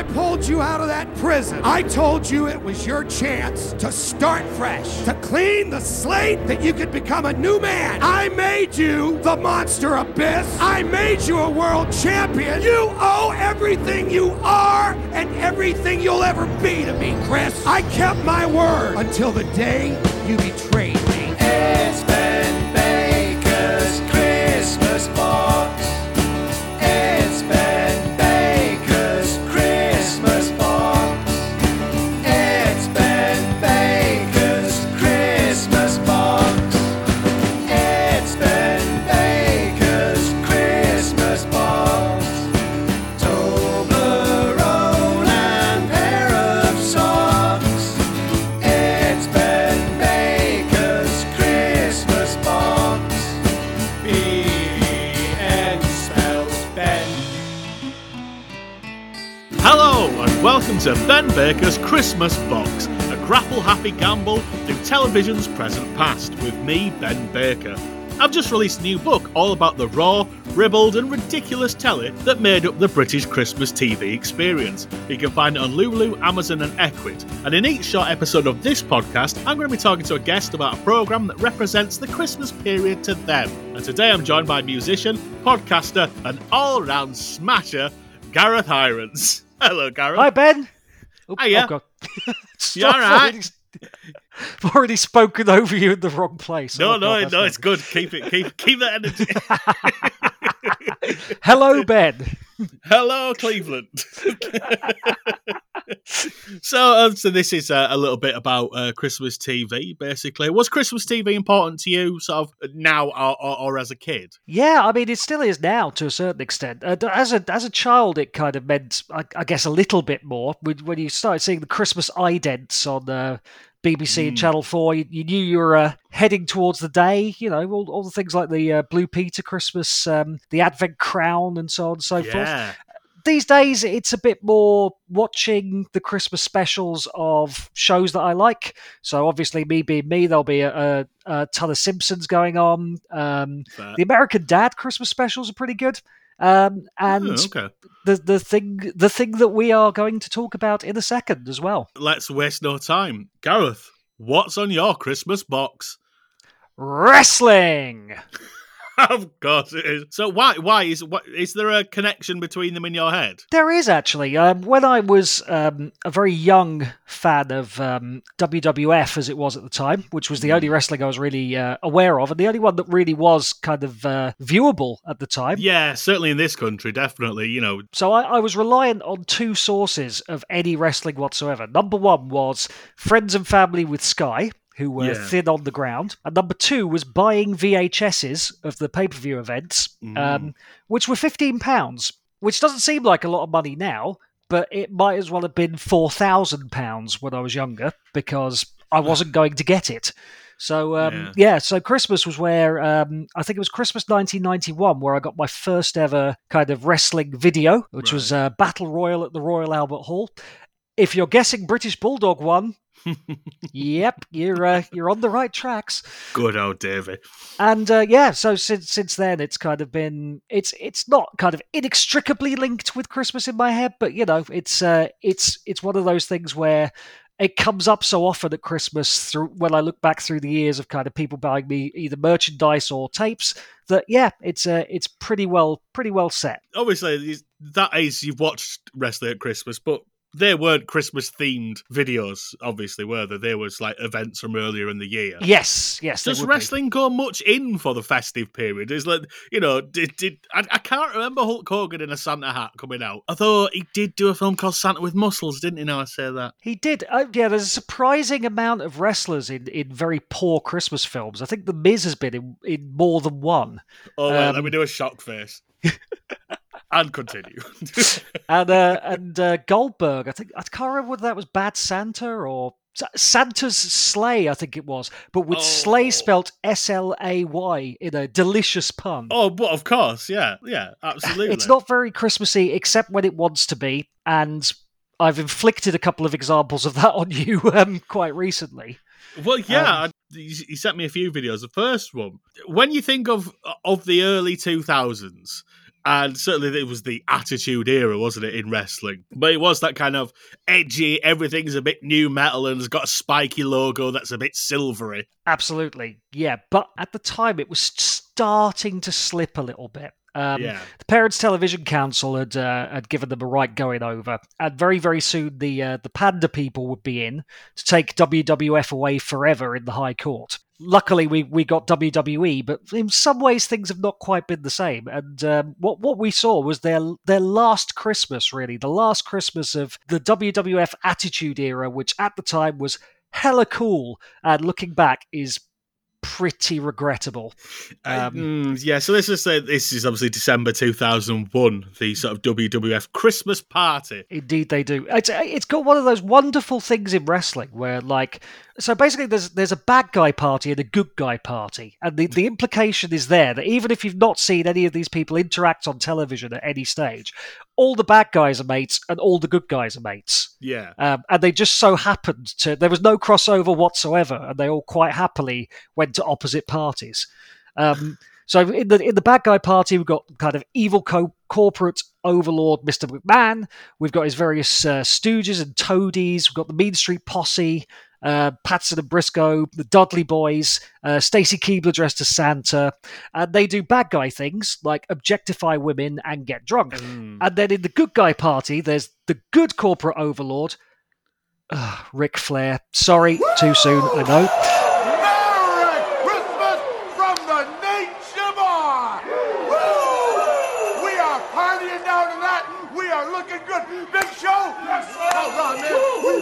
pulled you out of that prison, I told you it was your chance to start fresh, to clean the slate, that you could become a new man. I made you the Monster Abyss. I made you a world champion. You owe everything you are and everything you'll ever be to me, Chris. I kept my word until the day you betrayed me. It's Ben Baker's Christmas box. It's Ben Baker's Christmas box. It's Ben Baker's Christmas box. It's Ben Baker's Christmas box. Toblerone and pair of socks. It's Ben Baker's Christmas box. B-E-N spells Ben. Hello and welcome to Ben Baker's Christmas Box, a grapple-happy gamble through television's present past with me, Ben Baker. I've just released a new book all about the raw, ribald and ridiculous telly that made up the British Christmas TV experience. You can find it on Lulu, Amazon and Ecwid. And in each short episode of this podcast, I'm going to be talking to a guest about a programme that represents the Christmas period to them. And today I'm joined by musician, podcaster and all-round smasher, Gareth Hirons. Hello, Gareth. Hi, Ben. Hiya. Oh, God. You all right? I've already spoken over you in the wrong place. No, Oh, God, that's not it's good. Keep that energy. Hello, Ben. Hello, Cleveland. So this is a little bit about Christmas TV, basically. Was Christmas TV important to you, sort of now or as a kid? Yeah, I mean, it still is now to a certain extent. As a child, it kind of meant, I guess, a little bit more. When you started seeing the Christmas idents on BBC and Channel 4, you knew you were heading towards the day. You know, all the things like the Blue Peter Christmas, the Advent Crown, and so on and so forth. These days, it's a bit more watching the Christmas specials of shows that I like. So obviously, me being me, there'll be a ton of Simpsons going on. The American Dad Christmas specials are pretty good. And okay. the thing that we are going to talk about in a second as well. Let's waste no time. Gareth, what's on your Christmas box? Wrestling! Of course it is. So why is there a connection between them in your head? There is actually. When I was a very young fan of WWF, as it was at the time, which was the only wrestling I was really aware of, and the only one that really was kind of viewable at the time. Yeah, certainly in this country, definitely, you know. So I was reliant on two sources of any wrestling whatsoever. Number one was friends and family with Sky, who were thin on the ground. And number two was buying VHSs of the pay-per-view events, which were £15, which doesn't seem like a lot of money now, but it might as well have been £4,000 when I was younger, because I wasn't going to get it. So, so Christmas was where, I think it was Christmas 1991, where I got my first ever kind of wrestling video, which was Battle Royal at the Royal Albert Hall. If you're guessing British Bulldog won, yep, you're on the right tracks. Good old Davey. And so since then it's kind of been it's not kind of inextricably linked with Christmas in my head, but you know it's one of those things where it comes up so often at Christmas through when I look back through the years of kind of people buying me either merchandise or tapes that it's pretty well set. Obviously, that is you've watched wrestling at Christmas, but they weren't Christmas-themed videos, obviously, were they? They was like events from earlier in the year. Yes. Does wrestling go much in for the festive period? Is like, you know, I can't remember Hulk Hogan in a Santa hat coming out. Although he did do a film called Santa with Muscles, didn't he? Now I say that. He did. There's a surprising amount of wrestlers in very poor Christmas films. I think The Miz has been in more than one. Oh, wait, let me do a shock face. And continue. and Goldberg, I can't remember whether that was Bad Santa or Santa's Sleigh, I think it was, but with Sleigh spelt S-L-A-Y in a delicious pun. Oh, but of course, yeah, absolutely. It's not very Christmassy except when it wants to be, and I've inflicted a couple of examples of that on you quite recently. Well, yeah, you sent me a few videos. The first one, when you think of the early 2000s, And certainly it was the Attitude Era, wasn't it, in wrestling? But it was that kind of edgy, everything's a bit new metal and has got a spiky logo that's a bit silvery. Absolutely, yeah. But at the time, it was starting to slip a little bit. Yeah. The Parents Television Council had given them a right going over, and very, very soon the Panda people would be in to take WWF away forever in the High Court. Luckily, we got WWE, but in some ways things have not quite been the same. And what we saw was their last Christmas, really, the last Christmas of the WWF Attitude Era, which at the time was hella cool, and looking back is pretty regrettable. Yeah, so let's just say this is obviously December 2001, the sort of WWF Christmas party. Indeed, they do. It's got one of those wonderful things in wrestling where, like, so basically there's a bad guy party and a good guy party, and the implication is there that even if you've not seen any of these people interact on television at any stage, all the bad guys are mates and all the good guys are mates. Yeah. And they just so happened to, there was no crossover whatsoever, and they all quite happily went to opposite parties. So in the bad guy party, we've got kind of evil corporate overlord Mr. McMahon. We've got his various stooges and toadies. We've got the Mean Street Posse, Patson and Briscoe, the Dudley Boys, Stacy Keibler dressed as Santa, and they do bad guy things like objectify women and get drunk. And then in the good guy party, there's the good corporate overlord, Ric Flair. Sorry, too soon, I know. Merry Christmas from the Nature Bar! Woo! We are partying down tonight. We are looking good. Big show. Yes, sir. All right, man.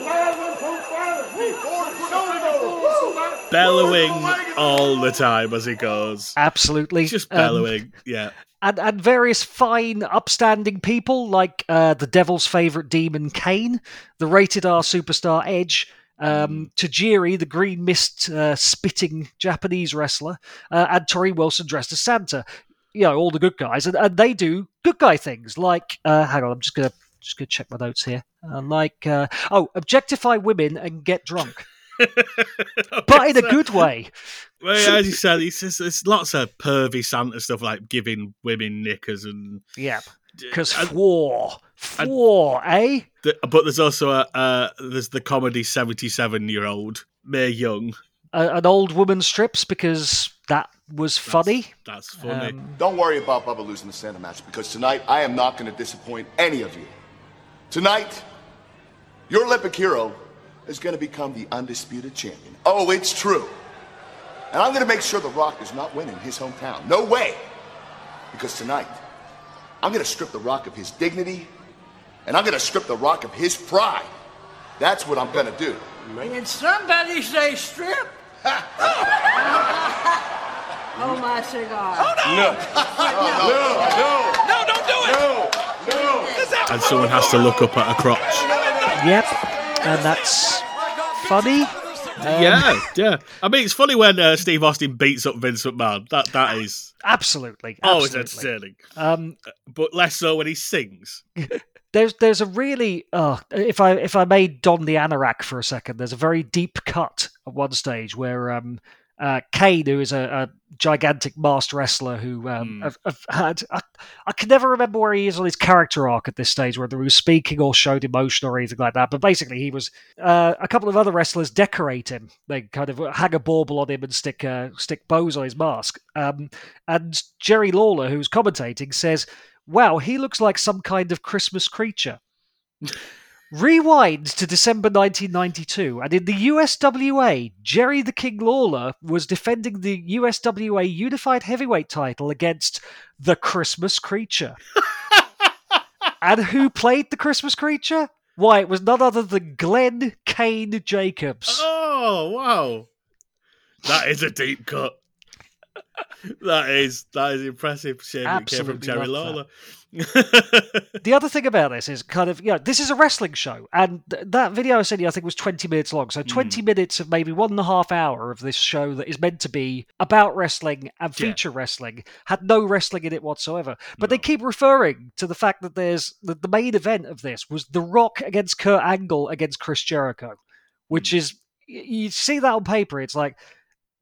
Bellowing all the time as he goes. Absolutely. Just bellowing, yeah. And various fine, upstanding people like the Devil's favourite demon, Kane, the rated R superstar Edge, Tajiri, the green mist spitting Japanese wrestler, and Tori Wilson dressed as Santa. You know, all the good guys, and they do good guy things like hang on, I'm just gonna check my notes here. Objectify women and get drunk. But in a good way. Well, yeah, as you said, he says there's lots of pervy Santa stuff like giving women knickers and yeah, because eh? But there's also there's the comedy 77-year-old Mae Young. An old woman strips because that was funny. That's funny. Don't worry about Bubba losing the Santa match because tonight I am not going to disappoint any of you. Tonight, your Olympic hero is going to become the undisputed champion. Oh, it's true. And I'm going to make sure The Rock does not win in his hometown. No way. Because tonight, I'm going to strip The Rock of his dignity, and I'm going to strip The Rock of his pride. That's what I'm going to do. Did somebody say strip? Oh, my cigar. No, don't do it. No. And someone has to look up at a crotch. Yep, and that's funny. Yeah. I mean, it's funny when Steve Austin beats up Vince McMahon. That is absolutely. Always entertaining. But less so when he sings. There's a really if I may don the anorak for a second, there's a very deep cut at one stage where Kane, who is a gigantic masked wrestler who have had I can never remember where he is on his character arc at this stage, whether he was speaking or showed emotion or anything like that. But basically, he was a couple of other wrestlers decorate him. They kind of hang a bauble on him and stick bows on his mask. And Jerry Lawler, who's commentating, says, "Wow, he looks like some kind of Christmas creature." Rewind to December 1992, and in the USWA, Jerry the King Lawler was defending the USWA Unified Heavyweight title against the Christmas Creature. And who played the Christmas Creature? Why, it was none other than Glenn Kane Jacobs. Oh, wow. That is a deep cut. That is impressive. Shame it came from Jerry Lawler. The other thing about this is kind of, this is a wrestling show, and that video I sent you, I think, was 20 minutes long. So 20 minutes of maybe 1.5 hours of this show that is meant to be about wrestling and feature wrestling had no wrestling in it whatsoever. But they keep referring to the fact that there's the main event of this was The Rock against Kurt Angle against Chris Jericho, which is, you see that on paper, it's like,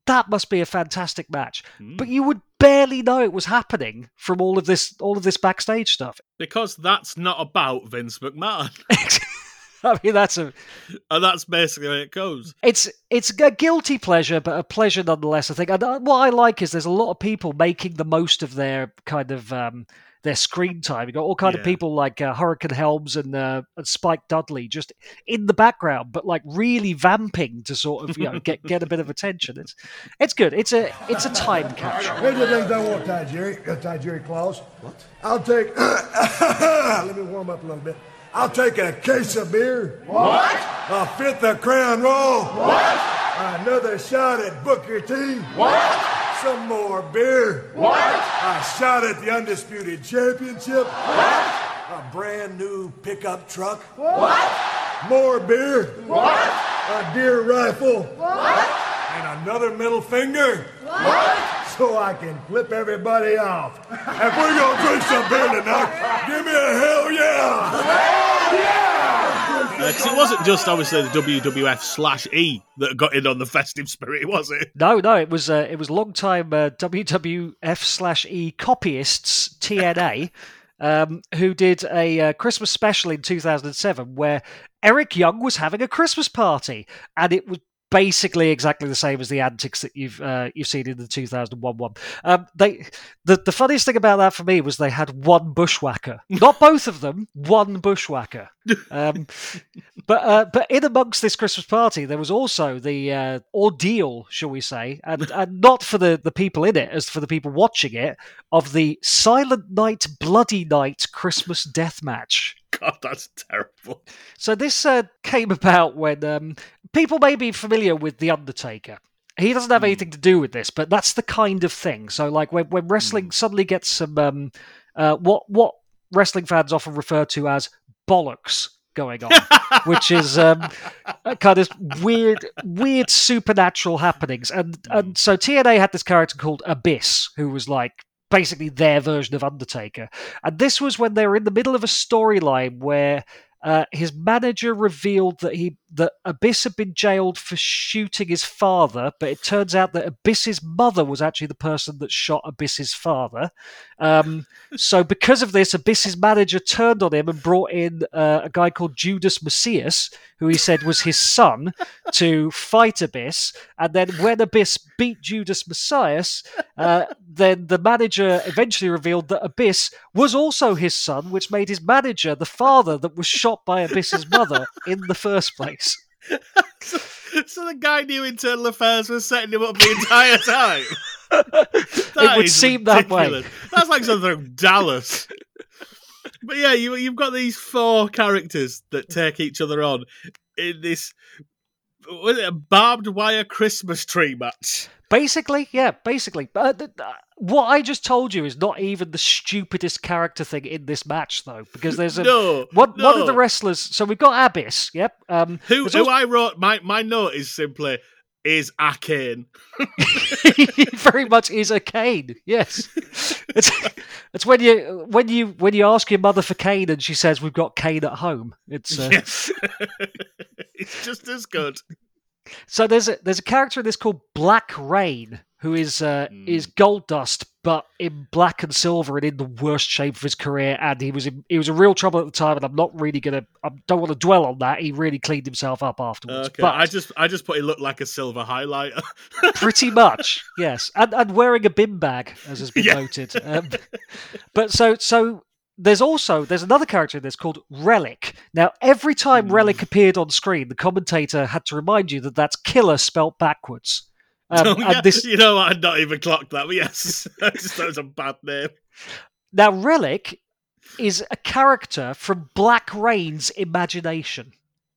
that must be a fantastic match. But you would barely know it was happening from all of this backstage stuff. Because that's not about Vince McMahon. I mean, and that's basically where it goes. It's a guilty pleasure, but a pleasure nonetheless, I think. And what I like is there's a lot of people making the most of their kind of their screen time. You got all kind of people like Hurricane Helms and Spike Dudley just in the background, but like really vamping to sort of get a bit of attention. It's good. It's a time capsule. Here's the things I want, Ty Jerry Claus. What? I'll take. Let me warm up a little bit. I'll take a case of beer. What? A fifth of Crown Royal. What? Another shot at Booker T. What? Some more beer. What? A shot at the Undisputed Championship. What? A brand new pickup truck. What? More beer. What? A deer rifle. What? And another middle finger. What? So I can flip everybody off. If we're gonna drink some beer tonight, give me a hell yeah! Hell yeah! Because it wasn't just obviously the WWF/E that got in on the festive spirit, was it? No, it was long-time WWF/E copyists TNA. Who did a Christmas special in 2007 where Eric Young was having a Christmas party, and it was basically exactly the same as the antics that you've seen in the 2001 one. The funniest thing about that for me was they had one bushwhacker, not both of them, one bushwhacker. But in amongst this Christmas party, there was also the ordeal, shall we say, and not for the people in it, as for the people watching it, of the Silent Night, Bloody Night Christmas death match. God, that's terrible. So this came about when people may be familiar with The Undertaker. He doesn't have anything to do with this, but that's the kind of thing. So like when wrestling suddenly gets some what wrestling fans often refer to as bollocks going on, which is kind of weird supernatural happenings. And so TNA had this character called Abyss, who was like basically their version of Undertaker. And this was when they were in the middle of a storyline where his manager revealed that Abyss had been jailed for shooting his father, but it turns out that Abyss's mother was actually the person that shot Abyss's father. So because of this, Abyss's manager turned on him and brought in a guy called Judas Messias, who he said was his son, to fight Abyss. And then when Abyss beat Judas Messias, then the manager eventually revealed that Abyss was also his son, which made his manager the father that was shot by Abyss's mother in the first place. So the guy knew Internal Affairs was setting him up the entire time? It would seem ridiculous. that way. That's like something from Dallas. But yeah, you've got these four characters that take each other on in this a barbed wire Christmas tree match. Basically. What I just told you is not even the stupidest character thing in this match, though, because there's one of the wrestlers. So we've got Abyss, yep. Who I wrote, my note is simply, is a Kane. He very much is a Kane, yes. It's when you ask your mother for Kane and she says, we've got Kane at home. It's yes. It's just as good. So there's a character in this called Black Rain, who is Goldust, but in black and silver and in the worst shape of his career. And he was in real trouble at the time. And I'm not really I don't want to dwell on that. He really cleaned himself up afterwards. Okay, but I just put he looked like a silver highlighter. Pretty much, yes, and wearing a bin bag, as has been noted. But so. There's another character in this called Relic. Now, every time Relic appeared on screen, the commentator had to remind you that that's killer spelt backwards. You know what? I'd not even clocked that, but yes. I just thought it was a bad name. Now, Relic is a character from Black Rain's imagination.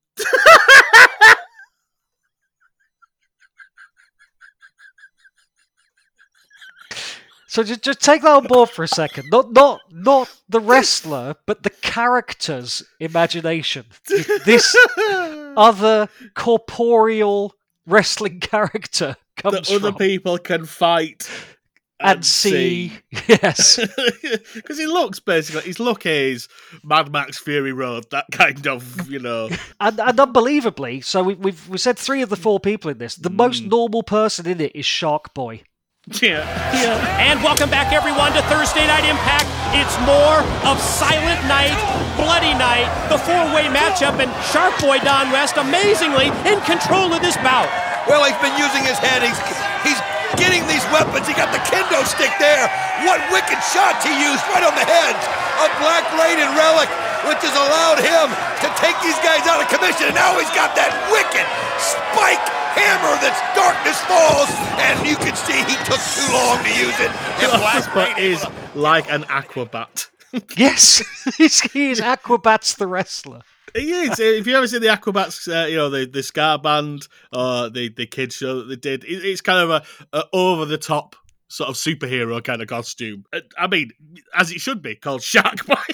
So just take that on board for a second. Not the wrestler, but the character's imagination. This other corporeal wrestling character comes that other from. people can fight and C. Yes. Because he looks basically, his look is Mad Max Fury Road, that kind of, you know. And unbelievably, so we've said 3 of the 4 people in this. The most normal person in it is Shark Boy. Yeah. And welcome back, everyone, to Thursday Night Impact. It's more of Silent Night, Bloody Night, the 4-way matchup, and Shark Boy Don West amazingly in control of this bout. Well, he's been using his head. He's getting these weapons. He got the kendo stick there. What wicked shots he used right on the head of Black Blade and Relic, which has allowed him to take these guys out of commission. And now he's got that wicked spike hammer that's Darkness Falls, and you can see he took too long to use it. And Black But is like an Aquabat. Yes, he is Aquabats the wrestler. He is. If you ever see the Aquabats, the Scar Band or the kids show that they did, it's kind of a over the top sort of superhero kind of costume. I mean, as it should be, called Shark Boy.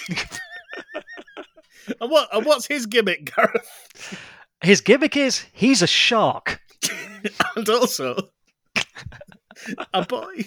And what's his gimmick, Gareth? His gimmick is he's a shark. And also a boy.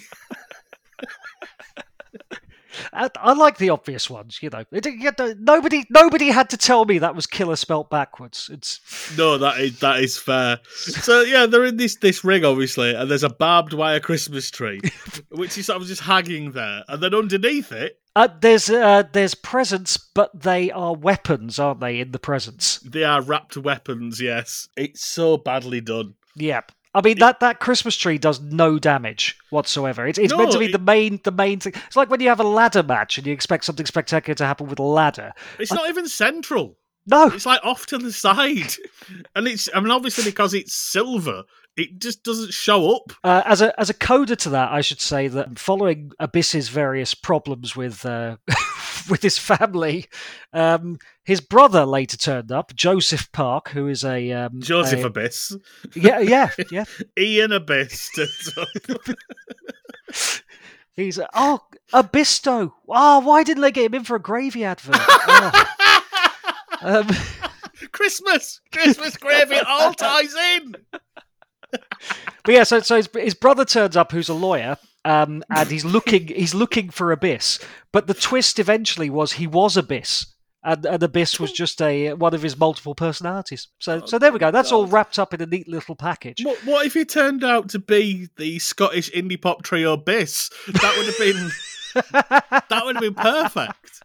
I like the obvious ones, you know. Nobody had to tell me that was killer spelt backwards. No, that is fair. So yeah, they're in this ring obviously, and there's a barbed wire Christmas tree, which is sort of just hanging there, and then underneath it, there's presents, but they are weapons, aren't they? In the presents, they are wrapped weapons. Yes, it's so badly done. Yep. I mean, that Christmas tree does no damage whatsoever. It's meant to be the main thing. It's like when you have a ladder match and you expect something spectacular to happen with a ladder. It's not even central. No. It's like off to the side. And obviously because it's silver, it just doesn't show up. As a coda to that, I should say that following Abyss's various problems with with his family, his brother later turned up, Joseph Park, who is a Joseph Abyss. Yeah. Ian Abyss turns up. He's Abisto. Why didn't they get him in for a gravy advert? Christmas gravy, it all ties in. But yeah, so his brother turns up, who's a lawyer, and he's looking for Abyss. But the twist eventually was he was Abyss, and Abyss was just one of his multiple personalities. So there we go. That's all wrapped up in a neat little package. What if he turned out to be the Scottish indie pop trio Abyss? That would have been perfect.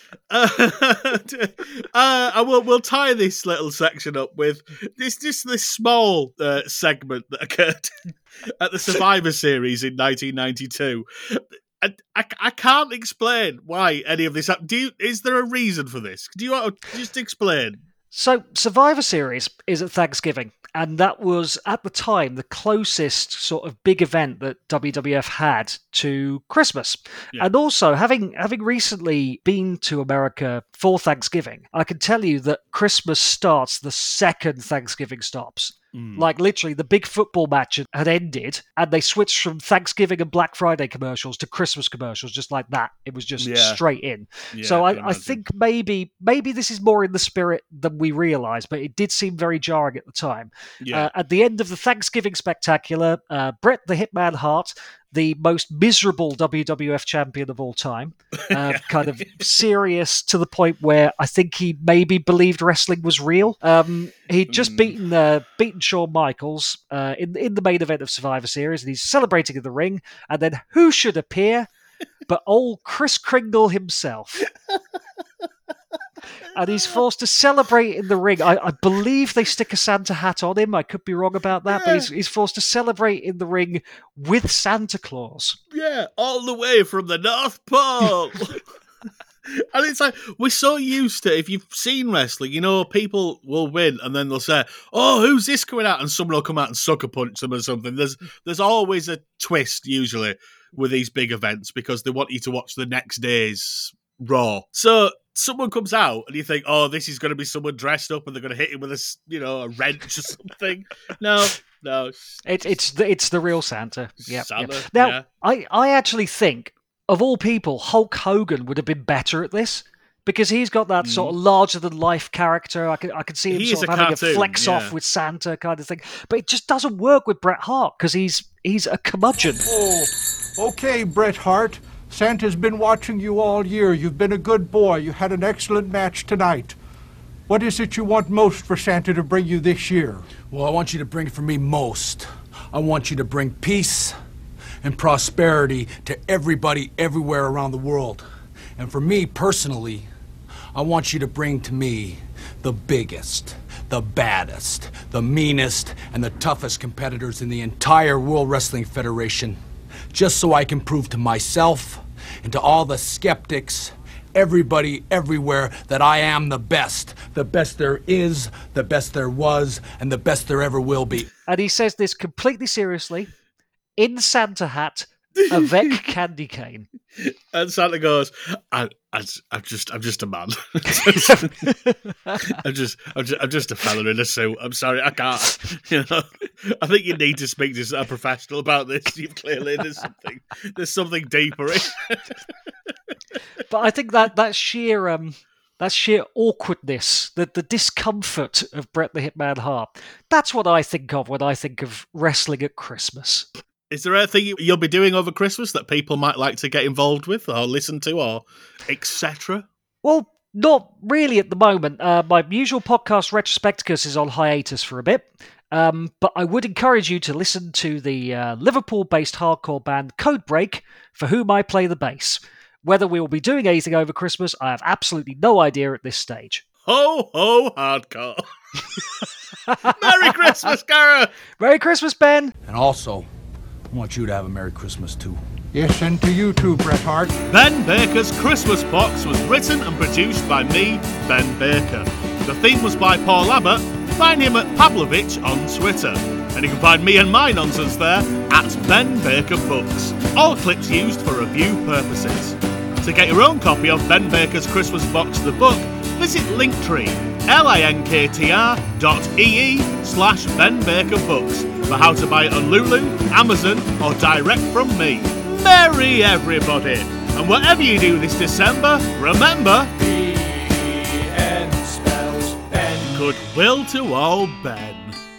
We'll tie this little section up with this small segment that occurred at the Survivor Series in 1992. I can't explain why any of this happened. Is there a reason for this? Do you want to just explain? So Survivor Series is at Thanksgiving, and that was at the time the closest sort of big event that WWF had to Christmas. Yeah. And also, having recently been to America for Thanksgiving, I can tell you that Christmas starts the second Thanksgiving stops. Like literally the big football match had ended and they switched from Thanksgiving and Black Friday commercials to Christmas commercials just like that. It was just straight in. Yeah, so I think maybe this is more in the spirit than we realise, but it did seem very jarring at the time. Yeah. At the end of the Thanksgiving Spectacular, Bret the Hitman Hart, the most miserable WWF champion of all time, kind of serious to the point where I think he maybe believed wrestling was real. He'd just beaten Shawn Michaels in the main event of Survivor Series, and he's celebrating in the ring. And then who should appear but old Kris Kringle himself? And he's forced to celebrate in the ring. I believe they stick a Santa hat on him. I could be wrong about that, but he's forced to celebrate in the ring with Santa Claus. Yeah, all the way from the North Pole. And it's like, we're so used to, if you've seen wrestling, you know, people will win and then they'll say, oh, who's this coming out? And someone will come out and sucker punch them or something. There's always a twist, usually, with these big events because they want you to watch the next day's Raw. So someone comes out and you think, oh, this is going to be someone dressed up and they're going to hit him with a wrench or something. No. It's the real Santa. Yeah. Santa, Now, yeah. I actually think, of all people, Hulk Hogan would have been better at this because he's got that sort of larger-than-life character. I can see him sort of having a flex-off with Santa kind of thing. But it just doesn't work with Bret Hart because he's a curmudgeon. Okay, Bret Hart. Santa's been watching you all year. You've been a good boy. You had an excellent match tonight. What is it you want most for Santa to bring you this year? Well, I want you to bring for me most. I want you to bring peace and prosperity to everybody everywhere around the world. And for me personally, I want you to bring to me the biggest, the baddest, the meanest, and the toughest competitors in the entire World Wrestling Federation, just so I can prove to myself and to all the skeptics, everybody everywhere, that I am the best there is, the best there was, and the best there ever will be. And he says this completely seriously, in Santa hat, avec candy cane. And Santa goes, I'm just a man. I'm just a fella in a suit. I'm sorry, I can't. You know, I think you need to speak to a professional about this. You've clearly there's something deeper. But I think that sheer awkwardness, the discomfort of Bret the Hitman Hart, that's what I think of when I think of wrestling at Christmas. Is there anything you'll be doing over Christmas that people might like to get involved with or listen to or etc.? Well, not really at the moment. My usual podcast, Retrospecticus, is on hiatus for a bit. But I would encourage you to listen to the Liverpool-based hardcore band Codebreak, for whom I play the bass. Whether we will be doing anything over Christmas, I have absolutely no idea at this stage. Ho, ho, hardcore. Merry Christmas, Gareth! Merry Christmas, Ben! And also, I want you to have a Merry Christmas, too. Yes, and to you too, Bret Hart. Ben Baker's Christmas Box was written and produced by me, Ben Baker. The theme was by Paul Abbott. Find him at Pavlovich on Twitter. And you can find me and my nonsense there at Ben Baker Books. All clips used for review purposes. To get your own copy of Ben Baker's Christmas Box the book, visit Linktree, linktr.ee/Ben Baker Books for how to buy it on Lulu, Amazon, or direct from me. Merry everybody! And whatever you do this December, remember, B-E-N spells Ben. goodwill to all Ben.